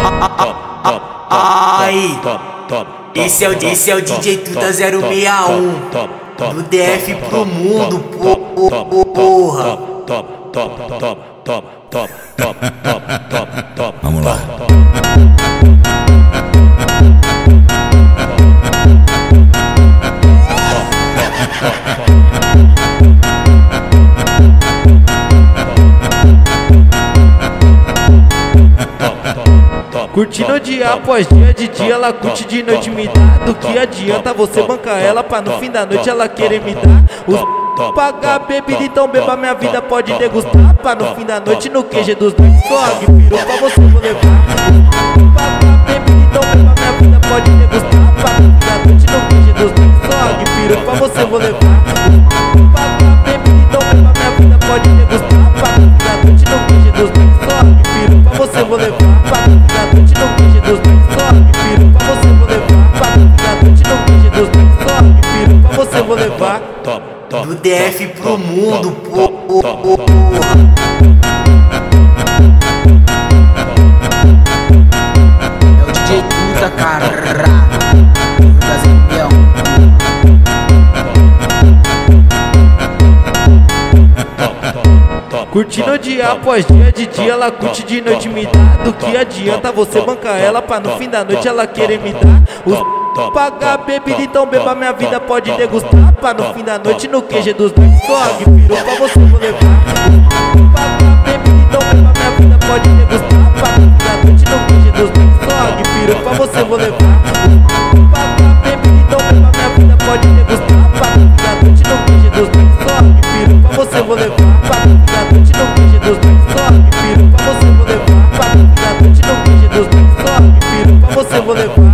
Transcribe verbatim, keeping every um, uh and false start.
Aí, esse é o, esse é o D J Tuta zero seis um do D F pro mundo, porra. Vamos lá. Curtindo dia após dia, de dia ela curte, de noite me dá. Do que adianta você bancar ela pra no fim da noite ela querer me dar os pagar bebida, então beba minha vida, pode degustar. Pra no fim da noite no Q G dos dois só piru pra você vou levar. Pagar bebida, então beba minha vida, pode degustar. Pra no fim da noite no Q G dos dois só piru pra você vou levar. Pagar bebida, então beba minha vida, pode degustar. Pra no fim da noite no Q G dos dois só piru pra você vou levar. Pra no fim da noite no Q G dos dois só piru pra você vou levar. Pra no fim da noite no Q G dos dois só piru pra você vou levar. Do D F pro mundo, porra. É o D J Tuta, caralho. Curtindo dia após dia, de dia ela curte, de noite me dá. Do que adianta você bancar ela pra no fim da noite ela querer me dar os pagar bebida, então beba minha vida, pode degustar. Pra no fim da noite no Q G dos dois só piru pra você vou levar. Pagar bebida, então beba minha vida, pode degustar. Pra no fim da noite no Q G dos dois só piru pra você vou levar. Pagar bebida, então beba minha vida, pode degustar. Pra no fim da noite no Q G dos dois só piru pra você vou levar. Pra no fim da noite no Q G dos dois só piru pra você vou levar. Pra no fim da noite no Q G dos dois só piru pra você vou levar.